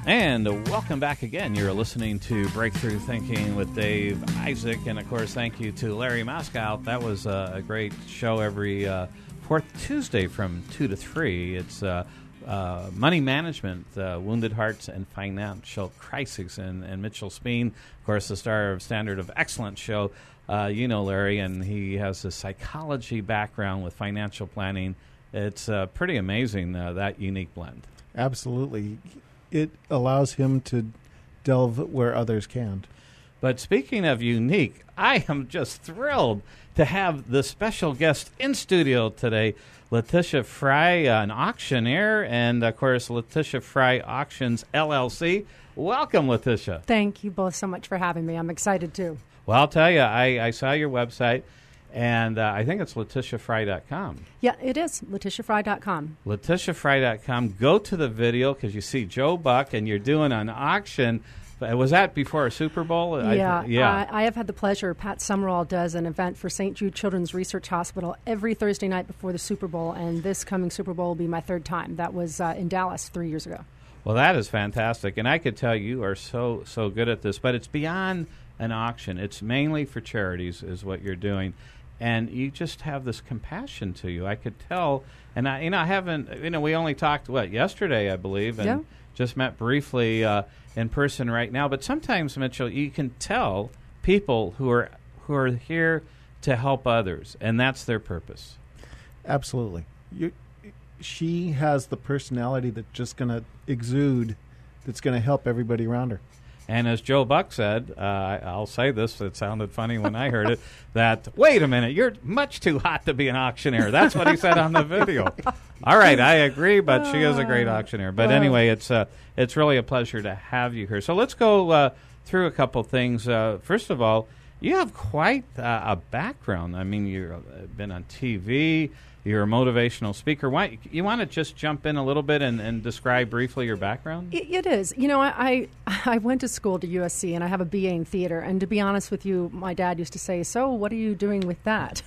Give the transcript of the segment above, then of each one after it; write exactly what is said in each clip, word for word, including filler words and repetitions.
And welcome back again. You're listening to Breakthrough Thinking with Dave Isaac. And, of course, thank you to Larry Moscow. That was uh, a great show every uh, fourth Tuesday from two to three. It's uh, uh, Money Management, uh, Wounded Hearts, and Financial Crisis. And, and Mitchell Speen, of course, the star of Standard of Excellence show. Uh, you know Larry, and he has a psychology background with financial planning. It's uh, pretty amazing, uh, that unique blend. Absolutely. It allows him to delve where others can't. But speaking of unique, I am just thrilled to have the special guest in studio today, Letitia Fry, an auctioneer, and, of course, Letitia Fry Auctions, L L C. Welcome, Letitia. Thank you both so much for having me. I'm excited, too. Well, I'll tell you, I, I saw your website, and uh, I think it's Letitia Fry dot com. Yeah, it is, Letitia Fry dot com. Letitia Fry dot com. Go to the video because you see Joe Buck, and you're doing an auction. Was that before a Super Bowl? Yeah. I, yeah. I, I have had the pleasure. Pat Summerall does an event for Saint Jude Children's Research Hospital every Thursday night before the Super Bowl, and this coming Super Bowl will be my third time. That was uh, in Dallas three years ago. Well, that is fantastic, and I could tell you are so, so good at this, but it's beyond an auction. It's mainly for charities is what you're doing. And you just have this compassion to you. I could tell, and I, you know, I haven't, you know, we only talked what yesterday, I believe, and yeah. just met briefly uh, in person right now. But sometimes, Mitchell, you can tell people who are who are here to help others, and that's their purpose. Absolutely, you, she has the personality that's just going to exude, that's going to help everybody around her. And as Joe Buck said, uh, I'll say this, it sounded funny when I heard it, that, wait a minute, you're much too hot to be an auctioneer. That's what he said on the video. All right, I agree, but she is a great auctioneer. But anyway, it's uh, it's really a pleasure to have you here. So let's go uh, through a couple things. Uh, first of all, you have quite uh, a background. I mean, you've been on T V. You're a motivational speaker. Why you want to just jump in a little bit and, and describe briefly your background? It, it is. You know, I, I I went to school to U S C, and I have a B A in theater. And to be honest with you, my dad used to say, so what are you doing with that?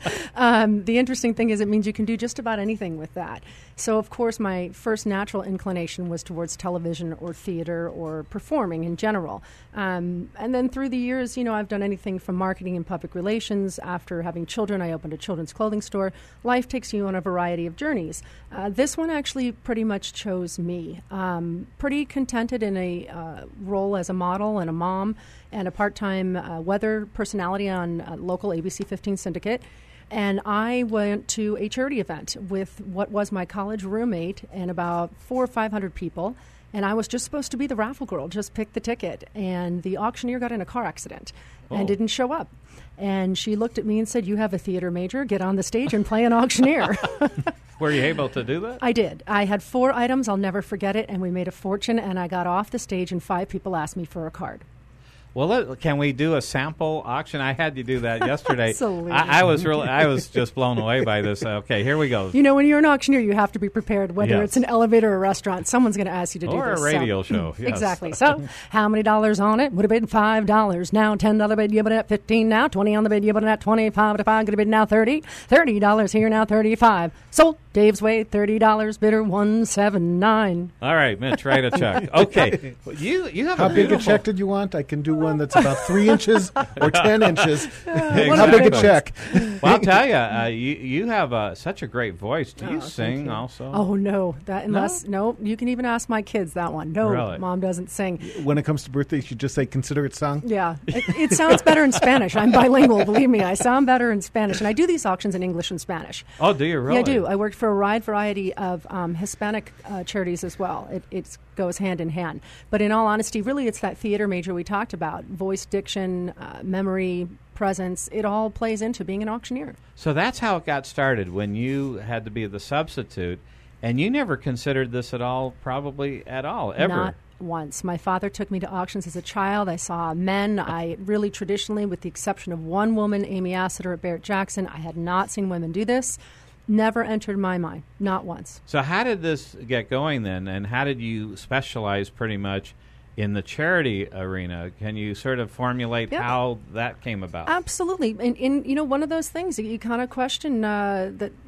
um, the interesting thing is it means you can do just about anything with that. So, of course, my first natural inclination was towards television or theater or performing in general. Um, and then through the years, you know, I've done anything from marketing and public relations. After having children, I opened a children's clothing store. Life takes you on a variety of journeys. Uh, this one actually pretty much chose me. Um, pretty contented in a uh, role as a model and a mom and a part-time uh, weather personality on uh, local A B C fifteen Syndicate. And I went to a charity event with what was my college roommate and about four or five hundred people. And I was just supposed to be the raffle girl, just pick the ticket. And the auctioneer got in a car accident oh. and didn't show up. And she looked at me and said, you have a theater major, get on the stage and play an auctioneer. Were you able to do that? I did. I had four items, I'll never forget it, and we made a fortune, and I got off the stage and five people asked me for a card. Well, let, can we do a sample auction? I had you do that yesterday. Absolutely. I, I was really, I was just blown away by this. Okay, here we go. You know, when you're an auctioneer, you have to be prepared. Whether yes. it's an elevator or a restaurant, someone's going to ask you to do or this. Or a radio so. show. Yes. Exactly. So, how many dollars on it? Would have been five dollars. Now ten dollar bid. You bid at fifteen. Now twenty on the bid. You bid at twenty. Five to five. Going to bid now thirty. Thirty dollars here. Now thirty-five. Sold. Dave's way. Thirty dollars. Bidder one seven nine. All right, Mitch, write a check. Okay, you you have how a big beautiful... a check did you want? I can do one that's about three inches or ten inches. Exactly. How big a check? Well, I'll tell you, uh, you you have uh, such a great voice. Do you oh, sing you. also? Oh no, that unless no? no, you can even ask my kids that one. No, really? Mom doesn't sing. When it comes to birthdays, you just say consider it sung. Yeah, it, it sounds better in Spanish. I'm bilingual, believe me. I sound better in Spanish, and I do these auctions in English and Spanish. Oh, do you really? Yeah, I do. I worked for a wide variety of um, Hispanic uh, charities as well. It it goes hand in hand. But in all honesty, really, it's that theater major we talked about: voice, diction, uh, memory, presence. It all plays into being an auctioneer. So that's how it got started. When you had to be the substitute, and you never considered this at all, probably at all, ever. Not once. My father took me to auctions as a child. I saw men. I really traditionally, with the exception of one woman, Amy Assiter at Barrett Jackson, I had not seen women do this. Never entered my mind, not once. So how did this get going then, and how did you specialize pretty much in the charity arena? Can you sort of formulate yeah. how that came about? Absolutely. And, and, you know, one of those things that you kind of question uh, that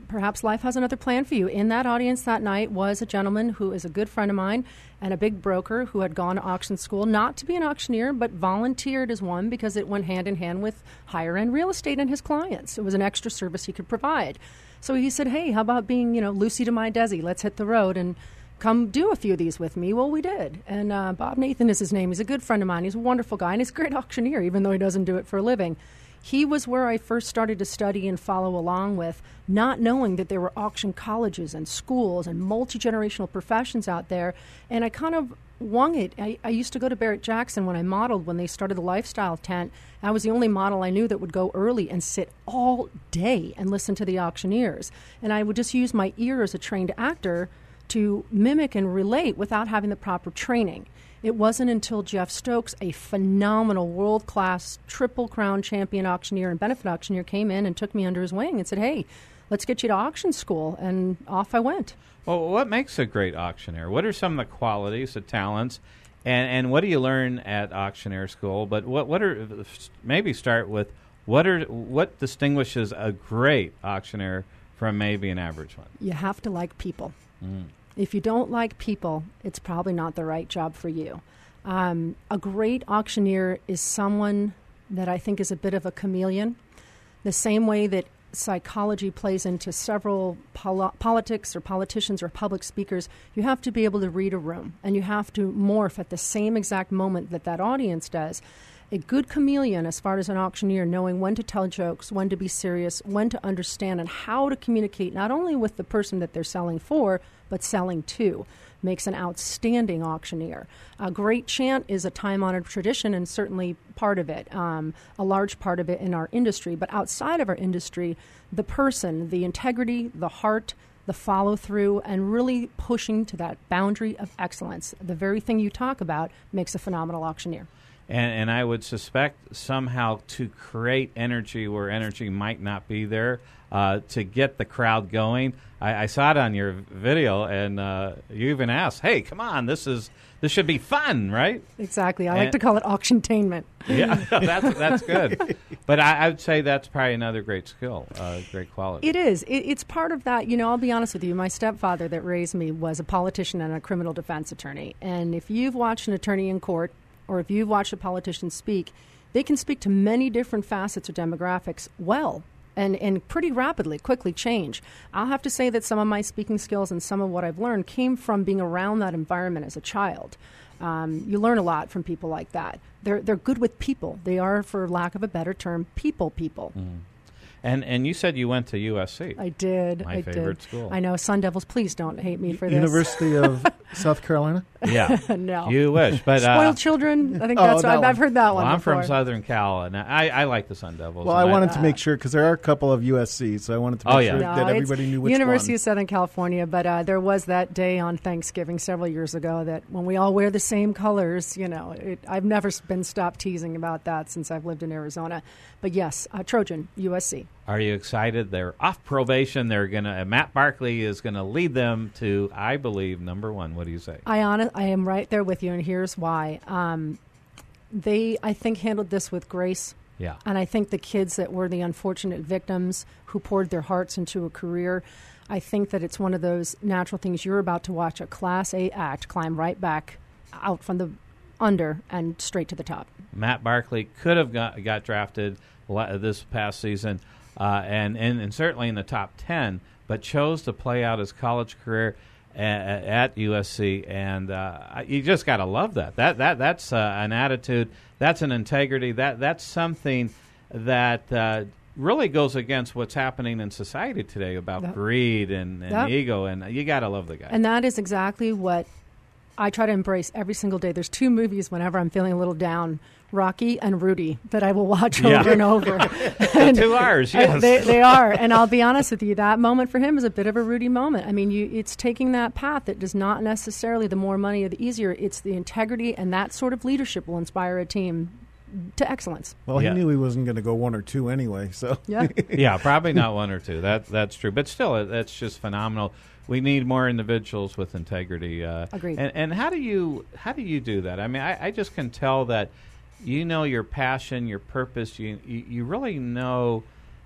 perhaps life has another plan for you. In that audience that night was a gentleman who is a good friend of mine and a big broker who had gone to auction school, not to be an auctioneer, but volunteered as one because it went hand in hand with higher-end real estate and his clients. It was an extra service he could provide. So he said, hey, how about being, you know, Lucy to my Desi? Let's hit the road and come do a few of these with me. Well, we did. And uh, Bob Nathan is his name. He's a good friend of mine. He's a wonderful guy, and he's a great auctioneer, even though he doesn't do it for a living. He was where I first started to study and follow along with, not knowing that there were auction colleges and schools and multi-generational professions out there. And I kind of wung it. I, I used to go to Barrett-Jackson when I modeled, when they started the lifestyle tent. I was the only model I knew that would go early and sit all day and listen to the auctioneers. And I would just use my ear as a trained actor to mimic and relate without having the proper training. It wasn't until Jeff Stokes, a phenomenal world-class triple crown champion auctioneer and benefit auctioneer, came in and took me under his wing and said, hey, let's get you to auction school. And off I went. Well, what makes a great auctioneer? What are some of the qualities, the talents, and, and what do you learn at auctioneer school? But what what are maybe start with what are what distinguishes a great auctioneer from maybe an average one? You have to like people. Mm. If you don't like people, it's probably not the right job for you. Um, a great auctioneer is someone that I think is a bit of a chameleon, the same way that psychology plays into several pol- politics or politicians or public speakers. You have to be able to read a room, and you have to morph at the same exact moment that that audience does. A good chameleon, as far as an auctioneer, knowing when to tell jokes, when to be serious, when to understand, and how to communicate not only with the person that they're selling for, but selling to, makes an outstanding auctioneer. A great chant is a time-honored tradition and certainly part of it, um, a large part of it in our industry. But outside of our industry, the person, the integrity, the heart, the follow-through, and really pushing to that boundary of excellence, the very thing you talk about, makes a phenomenal auctioneer. And, and I would suspect somehow to create energy where energy might not be there, uh, to get the crowd going. I, I saw it on your video, and uh, you even asked, "Hey, come on, this is this should be fun, right?" Exactly. I and, like to call it auctiontainment. Yeah, that's that's good. But I, I would say that's probably another great skill, uh, great quality. It is. It, it's part of that. You know, I'll be honest with you. My stepfather that raised me was a politician and a criminal defense attorney. And if you've watched an attorney in court, or if you've watched a politician speak, they can speak to many different facets or demographics well and, and pretty rapidly, quickly change. I'll have to say that some of my speaking skills and some of what I've learned came from being around that environment as a child. Um, you learn a lot from people like that. They're, they're good with people. They are, for lack of a better term, people people. Mm. And and you said you went to U S C. I did. My I favorite did. school. I know. Sun Devils, please don't hate me for this. University of South Carolina? Yeah. No. You wish. But Spoiled uh, children. I think Oh, that's that I've, one. I've heard that well, one I'm before. from Southern Cal, and I, I like the Sun Devils. Well, I and wanted to make sure, because there are a couple of U S C, so I wanted to make Oh, yeah. sure No, that it's everybody knew which University one. of Southern California, but uh, there was that day on Thanksgiving several years ago that when we all wear the same colors, you know, it, I've never s- been stopped teasing about that since I've lived in Arizona. But yes, uh, Trojan, U S C. Are you excited? They're off probation. They're gonna. Uh, Matt Barkley is gonna lead them to, I believe, number one. What do you say? I honest, I am right there with you, and here's why. Um, they, I think, handled this with grace. Yeah. And I think the kids that were the unfortunate victims who poured their hearts into a career, I think that it's one of those natural things. You're about to watch a Class A act climb right back out from the under and straight to the top. Matt Barkley could have got, got drafted la- this past season, uh, and, and and certainly in the top ten, but chose to play out his college career at, at U S C, and uh, you just got to love that. That that that's uh, an attitude. That's an integrity. That that's something that uh, really goes against what's happening in society today about Yep. greed and, and Yep. ego, and you got to love the guy. And that is exactly what I try to embrace every single day. There's two movies whenever I'm feeling a little down, Rocky and Rudy, that I will watch Yeah. over and over. The two R's, yes. They, they are. And I'll be honest with you, that moment for him is a bit of a Rudy moment. I mean, you, it's taking that path that does not necessarily the more money or the easier. It's the integrity, and that sort of leadership will inspire a team to excellence. Well, Yeah. he knew he wasn't going to go one or two anyway, so. Yeah. Yeah, probably not one or two. That that's true, but still, it- that's just phenomenal. We need more individuals with integrity. Uh, Agreed. And, and how do you how do you do that? I mean, I, I just can tell that you know your passion, your purpose. You you, you really know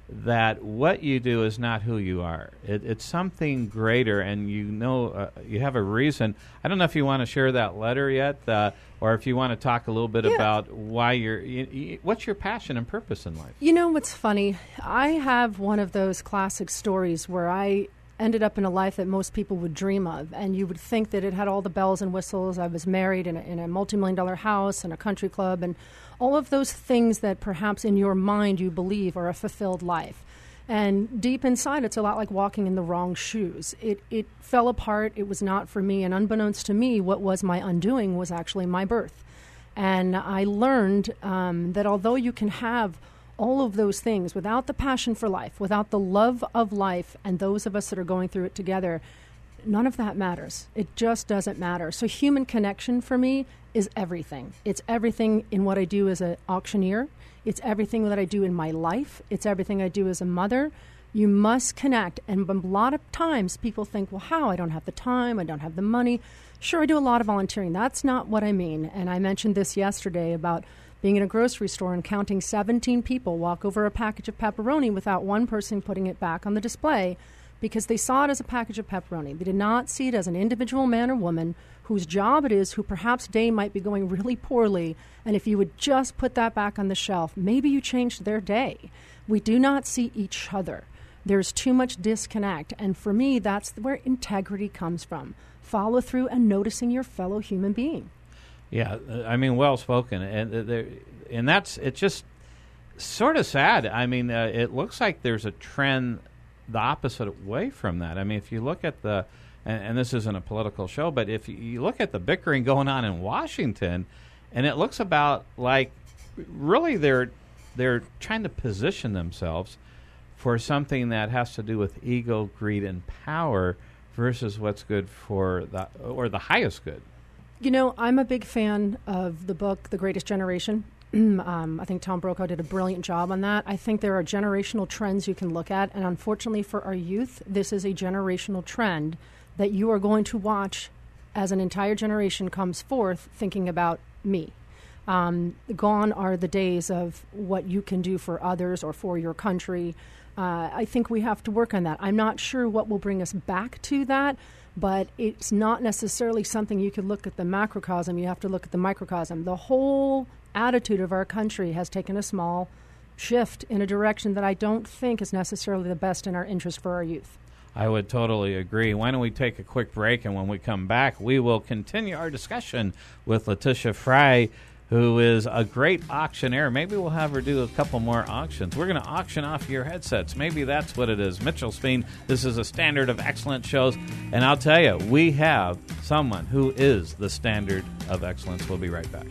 that what you do is not who you are. It, it's something greater, and you know uh, you have a reason. I don't know if you want to share that letter yet, uh, or if you want to talk a little bit Yeah. about why you're. You, you, what's your passion and purpose in life? You know what's funny? I have one of those classic stories where I ended up in a life that most people would dream of, and you would think that it had all the bells and whistles. I was married in a, in a multi-million dollar house and a country club and all of those things that perhaps in your mind you believe are a fulfilled life. And deep inside, it's a lot like walking in the wrong shoes. It it fell apart. It was not for me. And unbeknownst to me, what was my undoing was actually my birth. And I learned um, that although you can have all of those things without the passion for life, without the love of life, and those of us that are going through it together, none of that matters. It just doesn't matter. So human connection for me is everything. It's everything in what I do as an auctioneer. It's everything that I do in my life. It's everything I do as a mother. You must connect. And a lot of times people think, well, how? I don't have the time. I don't have the money. Sure, I do a lot of volunteering. That's not what I mean. And I mentioned this yesterday about being in a grocery store and counting seventeen people walk over a package of pepperoni without one person putting it back on the display because they saw it as a package of pepperoni. They did not see it as an individual man or woman whose job it is, who perhaps day might be going really poorly. And if you would just put that back on the shelf, maybe you changed their day. We do not see each other. There's too much disconnect. And for me, that's where integrity comes from. Follow through and noticing your fellow human being. Yeah, uh, I mean, well spoken, and uh, there, and that's it's just sort of sad. I mean, uh, it looks like there's a trend the opposite way from that. I mean, if you look at the, and, and this isn't a political show, but if you, you look at the bickering going on in Washington, and it looks about like really they're they're trying to position themselves for something that has to do with ego, greed, and power versus what's good for the or the highest good. You know, I'm a big fan of the book, The Greatest Generation. um, I think Tom Brokaw did a brilliant job on that. I think there are generational trends you can look at, and unfortunately for our youth, this is a generational trend that you are going to watch as an entire generation comes forth thinking about me. Um, gone are the days of what you can do for others or for your country. Uh, I think we have to work on that. I'm not sure what will bring us back to that, but it's not necessarily something you could look at the macrocosm. You have to look at the microcosm. The whole attitude of our country has taken a small shift in a direction that I don't think is necessarily the best in our interest for our youth. I would totally agree. Why don't we take a quick break, and when we come back, we will continue our discussion with Letitia Fry, who is a great auctioneer. Maybe we'll have her do a couple more auctions. We're going to auction off your headsets. Maybe that's what it is. Mitchell Speen, this is a Standard of Excellence shows. And I'll tell you, we have someone who is the standard of excellence. We'll be right back.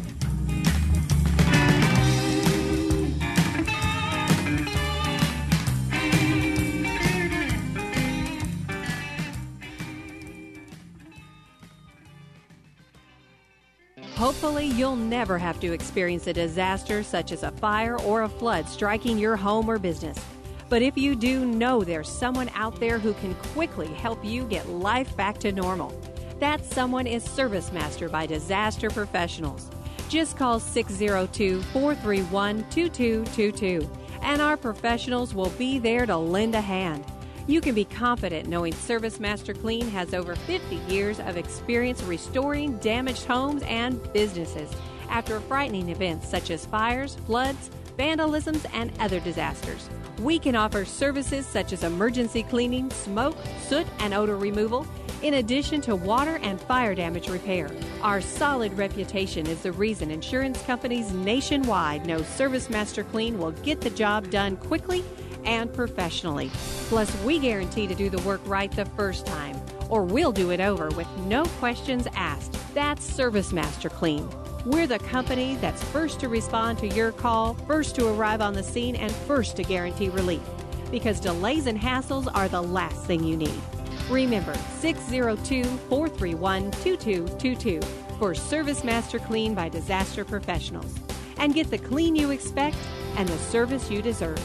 Hopefully, you'll never have to experience a disaster such as a fire or a flood striking your home or business. But if you do, know there's someone out there who can quickly help you get life back to normal. That someone is Service Master by Disaster Professionals. Just call six oh two, four three one, two two two two, and our professionals will be there to lend a hand. You can be confident knowing Service Master Clean has over fifty years of experience restoring damaged homes and businesses after frightening events such as fires, floods, vandalisms, and other disasters. We can offer services such as emergency cleaning, smoke, soot, and odor removal, in addition to water and fire damage repair. Our solid reputation is the reason insurance companies nationwide know Service Master Clean will get the job done quickly and professionally. Plus, we guarantee to do the work right the first time, or we'll do it over with no questions asked. That's Service Master Clean. We're the company that's first to respond to your call, first to arrive on the scene, and first to guarantee relief. Because delays and hassles are the last thing you need. Remember, six oh two, four three one, two two two two for Service Master Clean by Disaster Professionals. And get the clean you expect and the service you deserve.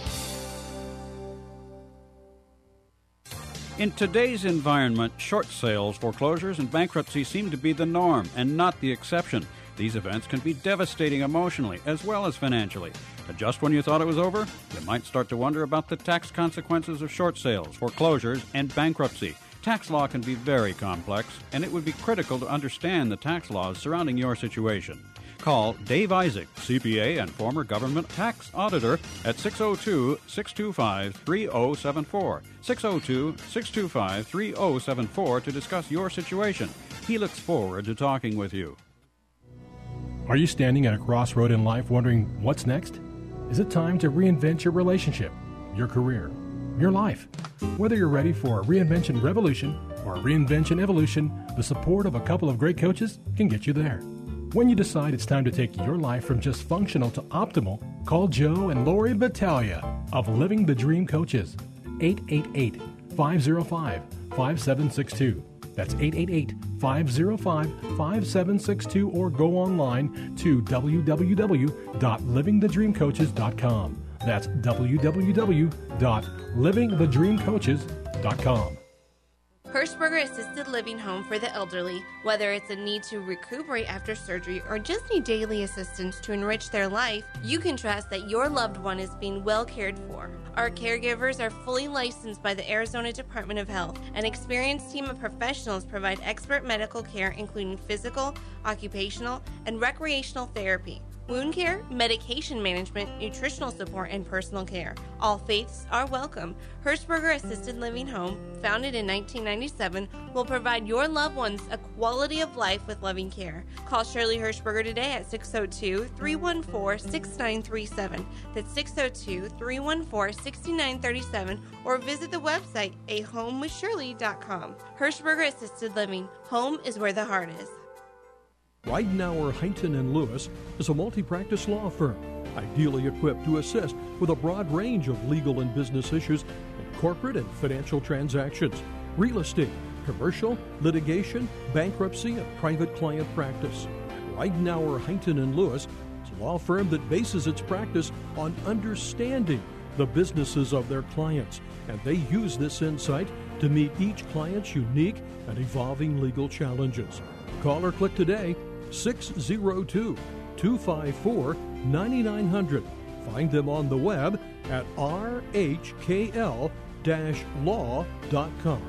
In today's environment, short sales, foreclosures, and bankruptcy seem to be the norm and not the exception. These events can be devastating emotionally as well as financially. But just when you thought it was over, you might start to wonder about the tax consequences of short sales, foreclosures, and bankruptcy. Tax law can be very complex, and it would be critical to understand the tax laws surrounding your situation. Call Dave Isaac, C P A and former government tax auditor, at six oh two, six two five, three oh seven four. six oh two, six two five, three oh seven four to discuss your situation. He looks forward to talking with you. Are you standing at a crossroad in life wondering what's next? Is it time to reinvent your relationship, your career, your life? Whether you're ready for a reinvention revolution or a reinvention evolution, the support of a couple of great coaches can get you there. When you decide it's time to take your life from just functional to optimal, call Joe and Lori Battaglia of Living the Dream Coaches. eight eight eight, five oh five, five seven six two. That's eight eight eight, five oh five, five seven six two, or go online to w w w dot living the dream coaches dot com. That's w w w dot living the dream coaches dot com. Hirschberger Assisted Living Home for the Elderly. Whether it's a need to recuperate after surgery or just need daily assistance to enrich their life, you can trust that your loved one is being well cared for. Our caregivers are fully licensed by the Arizona Department of Health. An experienced team of professionals provide expert medical care including physical, occupational, and recreational therapy, wound care, medication management, nutritional support, and personal care. All faiths are welcome. Hirschberger Assisted Living Home, founded in nineteen ninety-seven, will provide your loved ones a quality of life with loving care. Call Shirley Hirschberger today at six oh two, three one four, six nine three seven. That's six oh two, three one four, six nine three seven, or visit the website a home with shirley dot com. Hirschberger Assisted Living. Home is where the heart is. Ridenour, Huntington and Lewis is a multi-practice law firm, ideally equipped to assist with a broad range of legal and business issues in corporate and financial transactions, real estate, commercial, litigation, bankruptcy, and private client practice. Ridenour, Huntington and Lewis is a law firm that bases its practice on understanding the businesses of their clients, and they use this insight to meet each client's unique and evolving legal challenges. Call or click today, six oh two, two five four, nine nine hundred. Find them on the web at r h k l dash law dot com.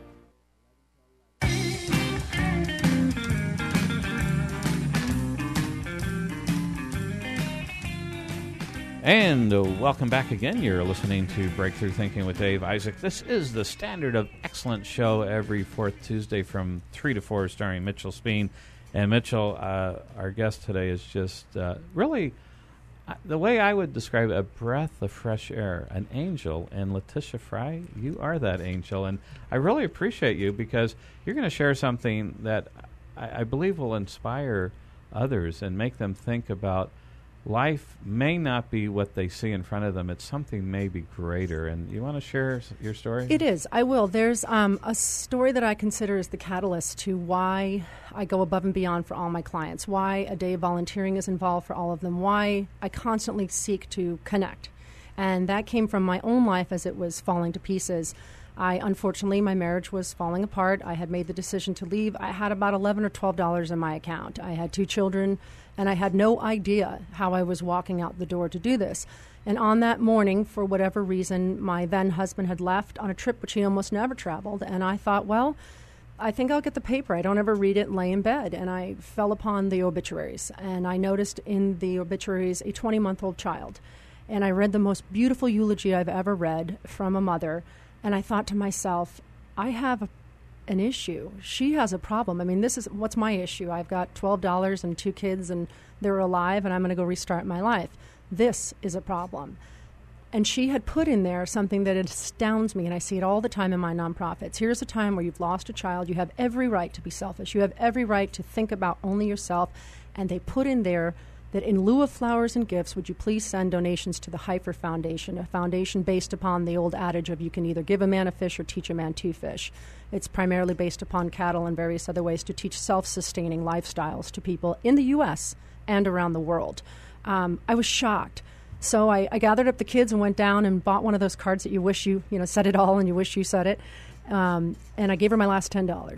And uh, welcome back again. You're listening to Breakthrough Thinking with Dave Isaac. This is the Standard of Excellence show every fourth Tuesday from three to four, starring Mitchell Speen. And Mitchell, uh, our guest today, is just uh, really, uh, the way I would describe it, a breath of fresh air, an angel. And Letitia Fry, you are that angel. And I really appreciate you because you're going to share something that I, I believe will inspire others and make them think about life may not be what they see in front of them. It's something maybe greater. And you want to share s- your story? It is. I will. There's um, a story that I consider as the catalyst to why I go above and beyond for all my clients, why a day of volunteering is involved for all of them, why I constantly seek to connect. And that came from my own life as it was falling to pieces. I, unfortunately, my marriage was falling apart. I had made the decision to leave. I had about eleven or twelve dollars in my account. I had two children, and I had no idea how I was walking out the door to do this. And on that morning, for whatever reason, my then husband had left on a trip which he almost never traveled. And I thought, well, I think I'll get the paper. I don't ever read it and lay in bed. And I fell upon the obituaries. And I noticed in the obituaries a twenty-month-old child. And I read the most beautiful eulogy I've ever read from a mother. And I thought to myself, I have a, an issue. She has a problem. I mean, this is what's my issue. I've got twelve dollars and two kids, and they're alive, and I'm going to go restart my life. This is a problem. And she had put in there something that astounds me, and I see it all the time in my nonprofits. Here's a time where you've lost a child. You have every right to be selfish. You have every right to think about only yourself. And they put in there that in lieu of flowers and gifts, would you please send donations to the Heifer Foundation, a foundation based upon the old adage of you can either give a man a fish or teach a man to fish. It's primarily based upon cattle and various other ways to teach self-sustaining lifestyles to people in the U S and around the world. Um, I was shocked. So I, I gathered up the kids and went down and bought one of those cards that you wish you, you know, said it all and you wish you said it. Um, and I gave her my last ten dollars.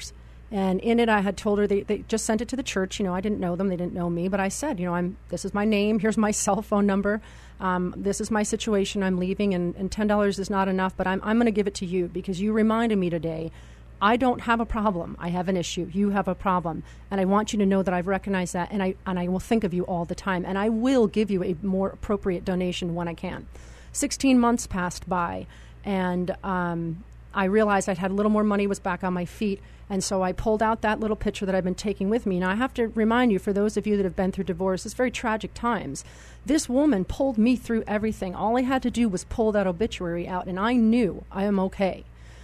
And in it, I had told her, they, they just sent it to the church. You know, I didn't know them. They didn't know me. But I said, you know, I'm. This is my name. Here's my cell phone number. Um, this is my situation. I'm leaving, and, and ten dollars is not enough, but I'm, I'm going to give it to you because you reminded me today. I don't have a problem. I have an issue. You have a problem. And I want you to know that I've recognized that, and I, and I will think of you all the time. And I will give you a more appropriate donation when I can. sixteen months passed by, and um, I realized I'd had a little more money, was back on my feet. And so I pulled out that little picture that I've been taking with me. Now, I have to remind you, for those of you that have been through divorce, it's very tragic times. This woman pulled me through everything. All I had to do was pull that obituary out, and I knew I am okay.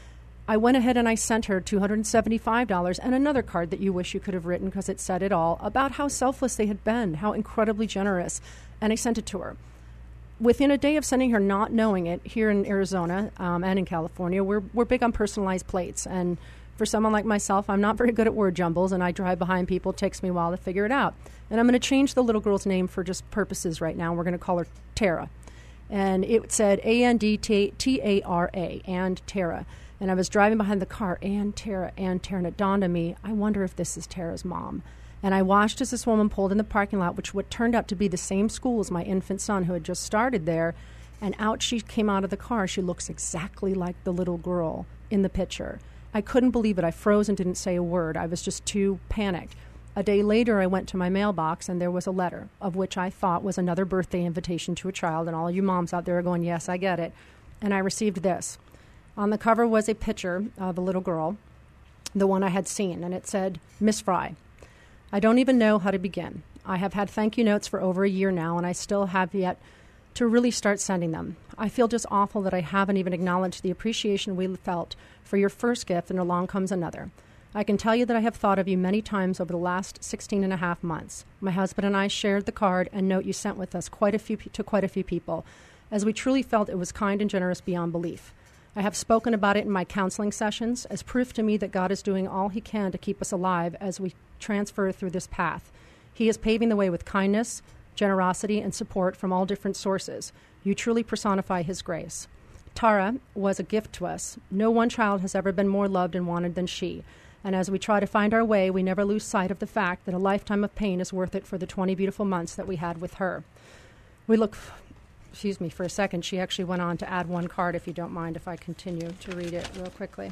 I went ahead and I sent her two hundred seventy-five dollars and another card that you wish you could have written because it said it all about how selfless they had been, how incredibly generous. And I sent it to her. Within a day of sending her, not knowing it, here in Arizona um, and in California, we're, we're big on personalized plates. And for someone like myself, I'm not very good at word jumbles, and I drive behind people. It takes me a while to figure it out. And I'm going to change the little girl's name for just purposes right now. We're going to call her Tara. And it said A N D T A R A, and Tara. And I was driving behind the car, and Tara, and Tara, and it dawned on me, I wonder if this is Tara's mom. And I watched as this woman pulled in the parking lot, which what turned out to be the same school as my infant son who had just started there. And out she came out of the car. She looks exactly like the little girl in the picture. I couldn't believe it. I froze and didn't say a word. I was just too panicked. A day later, I went to my mailbox, and there was a letter, of which I thought was another birthday invitation to a child. And all you moms out there are going, yes, I get it. And I received this. On the cover was a picture of a little girl, the one I had seen, and it said, Miss Fry, I don't even know how to begin. I have had thank you notes for over a year now, and I still have yet to really start sending them. I feel just awful that I haven't even acknowledged the appreciation we felt for your first gift, and along comes another. I can tell you that I have thought of you many times over the last sixteen and a half months. My husband and I shared the card and note you sent with us quite a few to quite a few people, as we truly felt it was kind and generous beyond belief. I have spoken about it in my counseling sessions as proof to me that God is doing all he can to keep us alive as we transfer through this path. He is paving the way with kindness, generosity, and support from all different sources. You truly personify his grace. Tara was a gift to us. No one child has ever been more loved and wanted than she. And as we try to find our way, we never lose sight of the fact that a lifetime of pain is worth it for the twenty beautiful months that we had with her. We look... Excuse me for a second. She actually went on to add one card, if you don't mind if I continue to read it real quickly.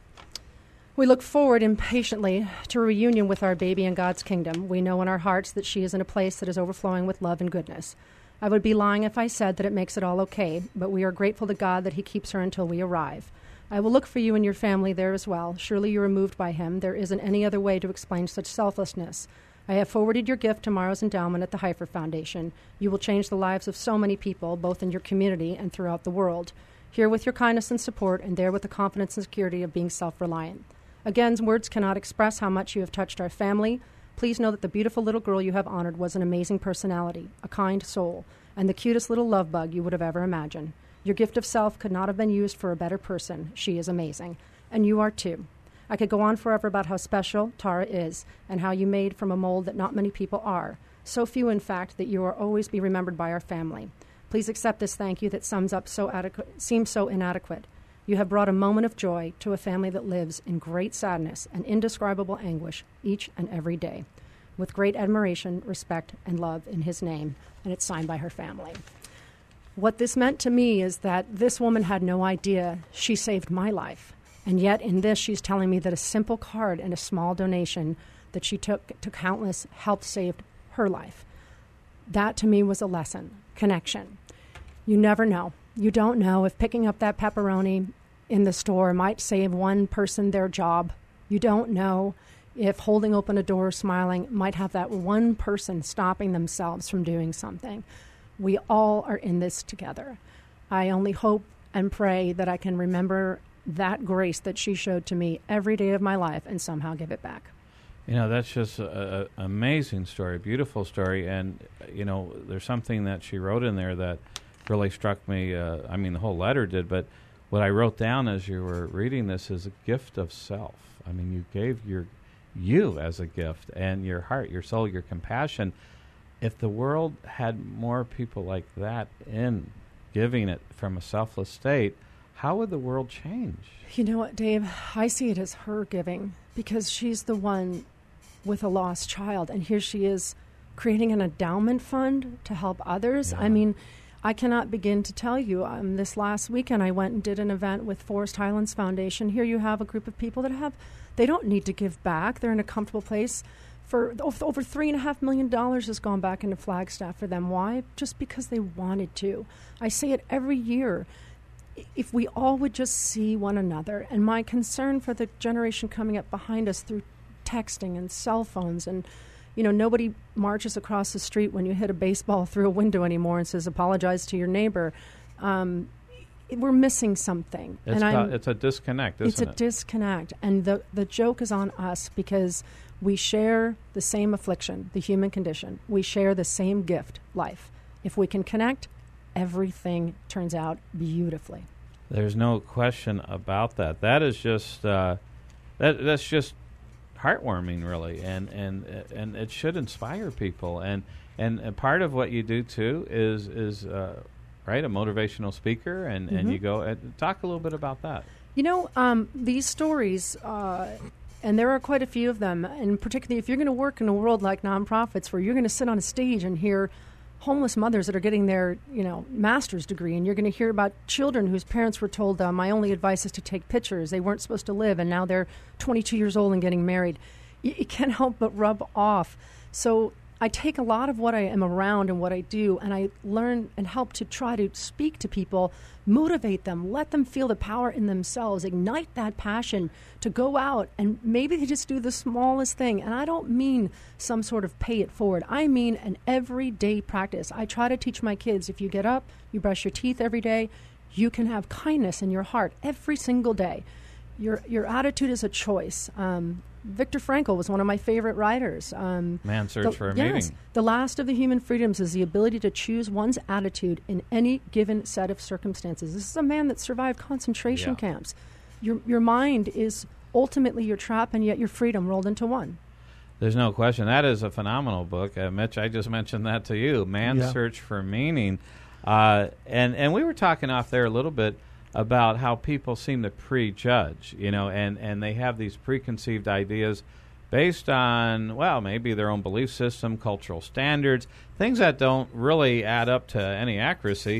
We look forward impatiently to a reunion with our baby in God's kingdom. We know in our hearts that she is in a place that is overflowing with love and goodness. I would be lying if I said that it makes it all okay, but we are grateful to God that he keeps her until we arrive. I will look for you and your family there as well. Surely you are moved by him. There isn't any other way to explain such selflessness. I have forwarded your gift tomorrow's endowment at the Heifer Foundation. You will change the lives of so many people, both in your community and throughout the world. Here with your kindness and support, and there with the confidence and security of being self-reliant. Again, words cannot express how much you have touched our family. Please know that the beautiful little girl you have honored was an amazing personality, a kind soul, and the cutest little love bug you would have ever imagined. Your gift of self could not have been used for a better person. She is amazing. And you are too. I could go on forever about how special Tara is and how you made from a mold that not many people are. So few, in fact, that you will always be remembered by our family. Please accept this thank you that sums up so adequate, seems so inadequate. You have brought a moment of joy to a family that lives in great sadness and indescribable anguish each and every day. With great admiration, respect, and love in his name. And it's signed by her family. What this meant to me is that this woman had no idea she saved my life. And yet in this, she's telling me that a simple card and a small donation that she took to countless helped save her life. That to me was a lesson, connection. You never know. You don't know if picking up that pepperoni in the store might save one person their job. You don't know if holding open a door, smiling, might have that one person stopping themselves from doing something. We all are in this together. I only hope and pray that I can remember that grace that she showed to me every day of my life and somehow give it back. You know, that's just an amazing story, beautiful story. And, you know, there's something that she wrote in there that really struck me. Uh, I mean, the whole letter did, but what I wrote down as you were reading this is a gift of self. I mean, you gave your you as a gift and your heart, your soul, your compassion. If the world had more people like that in giving it from a selfless state, how would the world change? You know what, Dave? I see it as her giving. because she's the one with a lost child, and here she is creating an endowment fund to help others. Yeah. I mean, I cannot begin to tell you. Um, this last weekend, I went and did an event with Forest Highlands Foundation. Here you have a group of people that have, they don't need to give back. They're in a comfortable place. For over three and a half million dollars has gone back into Flagstaff for them. Why? Just because they wanted to. I say it every year. If we all would just see one another, and my concern for the generation coming up behind us through texting and cell phones, and you know, nobody marches across the street when you hit a baseball through a window anymore and says apologize to your neighbor. Um, we're missing something. It's, and ca- it's a disconnect, isn't it's a it? disconnect, and the the joke is on us because we share the same affliction, the human condition. We share the same gift, life. If we can connect, everything turns out beautifully. There's no question about that. That is just uh, that that's just heartwarming, really, and and and it should inspire people. And and, and part of what you do too is is uh, right a motivational speaker, and, Mm-hmm. and you go and talk a little bit about that. You know, um, these stories, uh, and there are quite a few of them, and particularly if you're going to work in a world like nonprofits where you're going to sit on a stage and hear homeless mothers that are getting their, you know, master's degree, and you're going to hear about children whose parents were told, uh, my only advice is to take pictures. They weren't supposed to live, and now they're twenty-two years old and getting married. You, you can't help but rub off. So I take a lot of what I am around and what I do, and I learn and help to try to speak to people, motivate them, let them feel the power in themselves, ignite that passion to go out, and maybe they just do the smallest thing. And I don't mean some sort of pay it forward. I mean an everyday practice. I try to teach my kids, if you get up, you brush your teeth every day, you can have kindness in your heart every single day. Your your attitude is a choice. Um, Viktor Frankl was one of my favorite writers. Um, Man's Search the, for a yes, Meaning. The last of the human freedoms is the ability to choose one's attitude in any given set of circumstances. This is a man that survived concentration Yeah. camps. Your your mind is ultimately your trap, and yet your freedom rolled into one. There's no question. That is a phenomenal book. Uh, Mitch, I just mentioned that to you, Man's Yeah. Search for Meaning. Uh, and, and we were talking off there a little bit about how people seem to prejudge, you know, and, and they have these preconceived ideas based on, well, maybe their own belief system, cultural standards, things that don't really add up to any accuracy.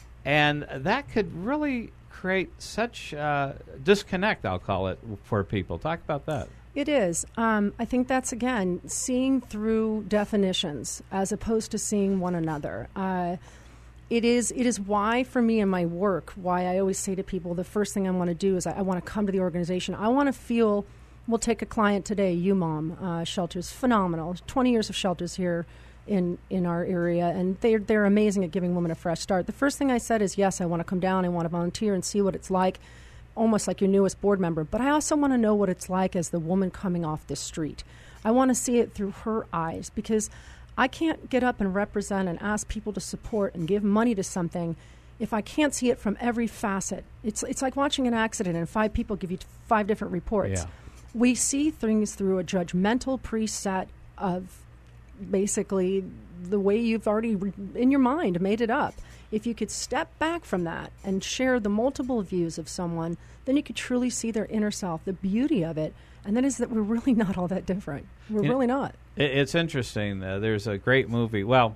And that could really create such uh, disconnect, I'll call it, for people. Talk about that. It is. Um, I think that's, again, seeing through definitions as opposed to seeing one another. Uh, it is It is why, for me in my work, why I always say to people, the first thing I want to do is I, I want to come to the organization. I want to feel, we'll take a client today, U-Mom uh, Shelters, phenomenal. twenty years of shelters here in, in our area, and they're, they're amazing at giving women a fresh start. The first thing I said is, yes, I want to come down, I want to volunteer and see what it's like, almost like your newest board member. But I also want to know what it's like as the woman coming off the street. I want to see it through her eyes, because I can't get up and represent and ask people to support and give money to something if I can't see it from every facet. It's it's like watching an accident and five people give you t- five different reports. Yeah. We see things through a judgmental preset of basically the way you've already, re- in your mind, made it up. If you could step back from that and share the multiple views of someone, then you could truly see their inner self, the beauty of it, and that is that we're really not all that different. We're You know, really not. It, it's interesting. Uh, there's a great movie. Well,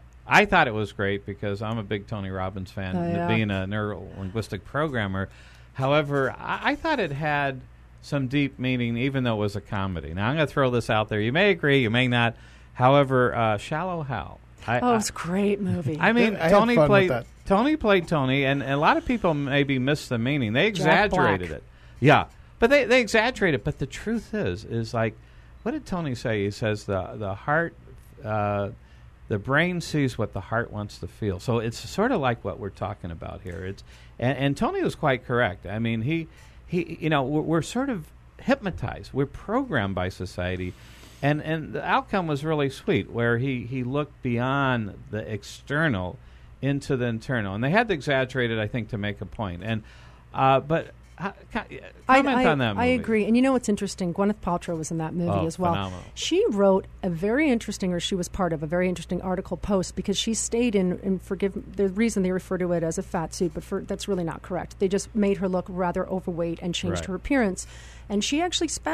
I thought it was great because I'm a big Tony Robbins fan, Oh, yeah. being a neuro-linguistic programmer. However, I, I thought it had some deep meaning, even though it was a comedy. Now, I'm going to throw this out there. You may agree, you may not. However, uh, Shallow Hal. I, Oh, I- it's a great movie. I mean, I had Tony fun with played that. Tony played Tony, and, and a lot of people maybe missed the meaning. They Jack exaggerated Black. it. Yeah, but they they exaggerate it. But the truth is, is like, what did Tony say? He says the the heart, uh, the brain sees what the heart wants to feel. So it's sort of like what we're talking about here. It's and, and Tony was quite correct. I mean, he he you know we're, we're sort of hypnotized. We're programmed by society. And and the outcome was really sweet, where he, he looked beyond the external into the internal. And they had to exaggerate it, I think, to make a point. And uh, but uh, comment I, I, on that movie. I agree. And you know what's interesting? Gwyneth Paltrow was in that movie Oh, as well. phenomenal. She wrote a very interesting, or she was part of a very interesting article post, because she stayed in, and forgive the reason they refer to it as a fat suit, but for, that's really not correct. They just made her look rather overweight and changed Right. her appearance. And she actually spent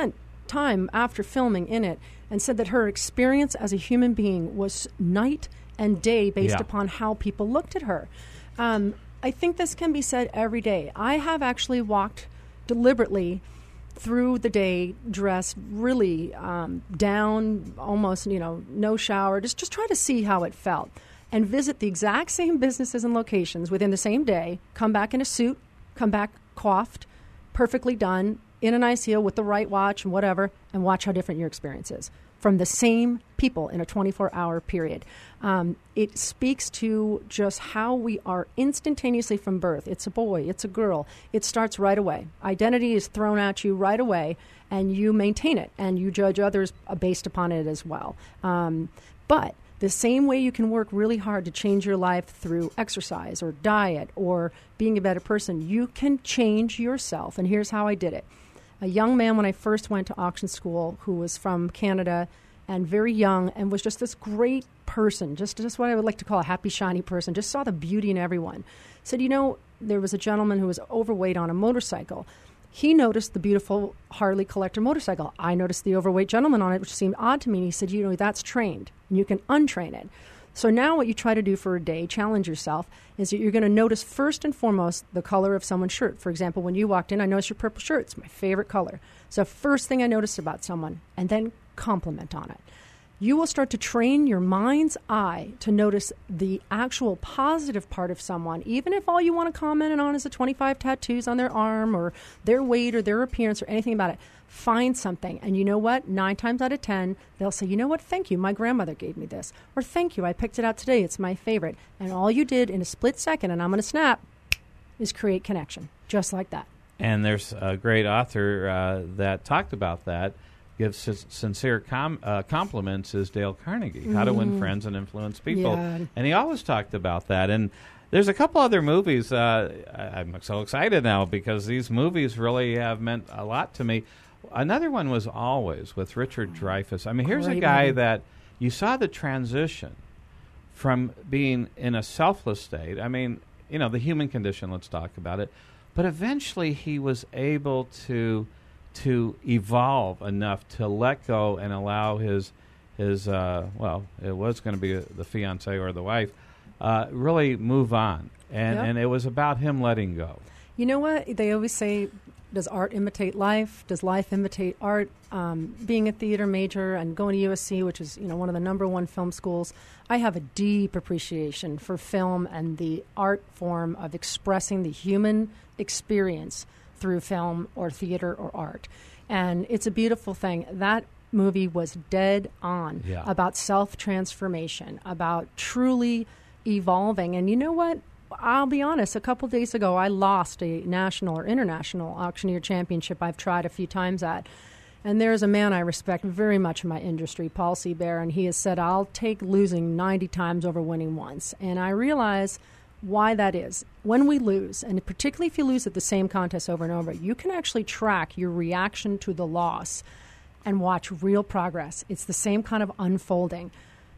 time after filming in it and said that her experience as a human being was night and day based Yeah. upon how people looked at her. Um, I think this can be said every day. I have actually walked deliberately through the day dressed really um, down, almost, you know, no shower, just, just try to see how it felt, and visit the exact same businesses and locations within the same day, come back in a suit, come back coiffed, perfectly done, in a nice heel with the right watch and whatever, and watch how different your experience is from the same people in a twenty-four hour period. Um, it speaks to just how we are instantaneously from birth. It's a boy, it's a girl. It starts right away. Identity is thrown at you right away, and you maintain it, and you judge others based upon it as well. Um, but the same way you can work really hard to change your life through exercise or diet or being a better person, you can change yourself. And here's how I did it. A young man, when I first went to auction school, who was from Canada and very young and was just this great person, just, just what I would like to call a happy, shiny person, just saw the beauty in everyone, said, you know, there was a gentleman who was overweight on a motorcycle. He noticed the beautiful Harley collector motorcycle. I noticed the overweight gentleman on it, which seemed odd to me. And he said, you know, that's trained, and you can untrain it. So now what you try to do for a day, challenge yourself, is that you're going to notice first and foremost the color of someone's shirt. For example, when you walked in, I noticed your purple shirt. It's my favorite color. So first thing I noticed about someone, and then compliment on it. You will start to train your mind's eye to notice the actual positive part of someone, even if all you want to comment on is the twenty-five tattoos on their arm or their weight or their appearance or anything about it. Find something. And you know what? Nine times out of ten, they'll say, you know what? Thank you. My grandmother gave me this. Or thank you. I picked it out today. It's my favorite. And all you did in a split second, and I'm going to snap, is create connection. Just like that. And there's a great author uh, that talked about that. Gives sin- sincere com- uh, compliments is Dale Carnegie, mm. How to Win Friends and Influence People. Yeah. And he always talked about that. And there's a couple other movies. Uh, I- I'm so excited now because these movies really have meant a lot to me. Another one was Always with Richard Dreyfuss. I mean, here's Great a guy movie. that you saw the transition from being in a selfless state. I mean, you know, the human condition, let's talk about it. But eventually he was able to to evolve enough to let go and allow his, his uh, well, it was going to be a, the fiancée or the wife, uh, really move on. And, Yep. and it was about him letting go. You know what? They always say, does art imitate life? Does life imitate art? Um, being a theater major and going to U S C, which is, you know, one of the number one film schools, I have a deep appreciation for film and the art form of expressing the human experience through film or theater or art. And it's a beautiful thing. That movie was dead on Yeah. about self-transformation, about truly evolving. And you know what? I'll be honest, a couple days ago, I lost a national or international auctioneer championship I've tried a few times at. And there's a man I respect very much in my industry, Paul Seabear, and he has said, I'll take losing ninety times over winning once. And I realize why that is. When we lose, and particularly if you lose at the same contest over and over, you can actually track your reaction to the loss and watch real progress. It's the same kind of unfolding.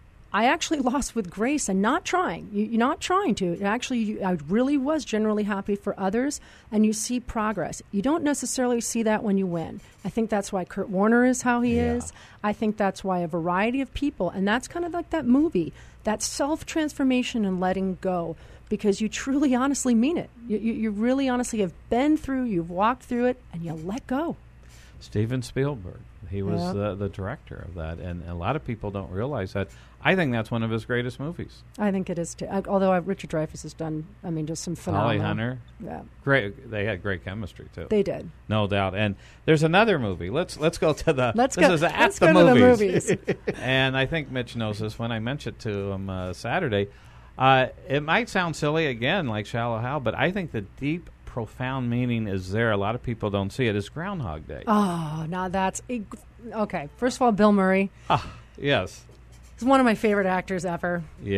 I actually lost with grace and not trying. You, you're not trying to. It actually, you, I really was generally happy for others, and you see progress. You don't necessarily see that when you win. I think that's why Kurt Warner is how he Yeah. is. I think that's why a variety of people, and that's kind of like that movie, that self-transformation and letting go, because you truly, honestly mean it. You, you, you really, honestly have been through, you've walked through it, and you let go. Steven Spielberg. He was Yep. the, the director of that, and a lot of people don't realize that. I think that's one of his greatest movies. I think it is too. I, although I, Richard Dreyfuss has done, I mean, just some phenomenal. Holly Hunter, Yeah, great. They had great chemistry too. they did. No doubt. And there's another movie. Let's let's go to the. Let's this go- is at let's the go to the movies. movies. And I think Mitch knows this when I mentioned it to him uh, Saturday. Uh, it might sound silly again, like Shallow Hal, but I think the deep, profound meaning is there. A lot of people don't see it. It's Groundhog Day. Oh, now that's okay. First of all, Bill Murray Ah, yes. is one of my favorite actors ever. Yeah.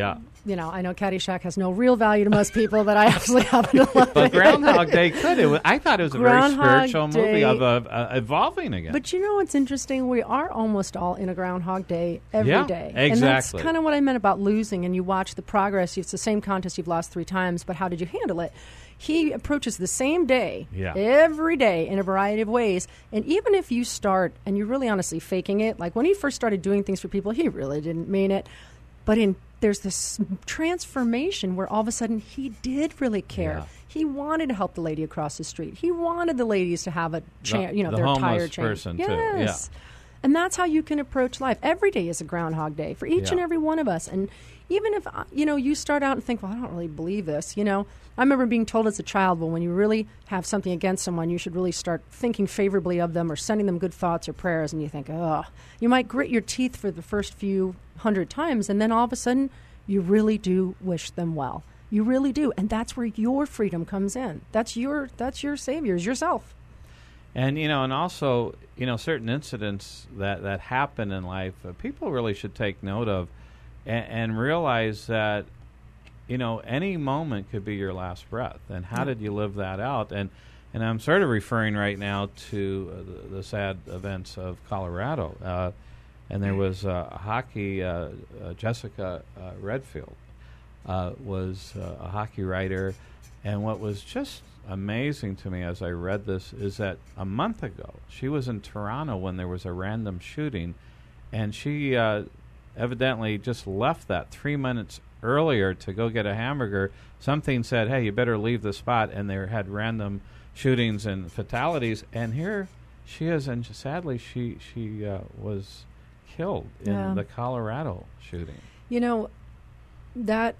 you know, I know Caddyshack has no real value to most people, but I absolutely happen to love But it. Groundhog Day could. It was, I thought it was a Groundhog very spiritual Day. movie of uh, uh, evolving again. But you know what's interesting? We are almost all in a Groundhog Day every Yeah, day. And that's exactly. kind of what I meant about losing. And you watch the progress. It's the same contest you've lost three times, but how did you handle it? He approaches the same day Yeah. every day in a variety of ways. And even if you start and you're really honestly faking it, like when he first started doing things for people, he really didn't mean it. But in there's this transformation where all of a sudden he did really care. Yeah. He wanted to help the lady across the street. He wanted the ladies to have a cha- The- you know, the their homeless tire changed. person, too. Yes. Yeah. And that's how you can approach life. Every day is a Groundhog Day for each Yeah. and every one of us. And even if, uh, you know, you start out and think, well, I don't really believe this, you know. I remember being told as a child, well, when you really have something against someone, you should really start thinking favorably of them or sending them good thoughts or prayers. And you think, oh, you might grit your teeth for the first few hundred times. And then all of a sudden, you really do wish them well. You really do. And that's where your freedom comes in. That's your, that's your savior, is yourself. And, you know, and also, you know, certain incidents that, that happen in life, uh, people really should take note of and, and realize that, you know, any moment could be your last breath. And how Yeah. did you live that out? And and I'm sort of referring right now to uh, the, the sad events of Colorado. Uh, and there was uh, hockey, uh, uh, Jessica uh, Redfield uh, was uh, a hockey writer. And what was just amazing to me as I read this is that a month ago she was in Toronto when there was a random shooting, and she uh, evidently just left that three minutes earlier to go get a hamburger. Something said, hey, you better leave the spot, and they had random shootings and fatalities, and here she is, and sadly she, she uh, was killed in Yeah. the Colorado shooting. You know, that,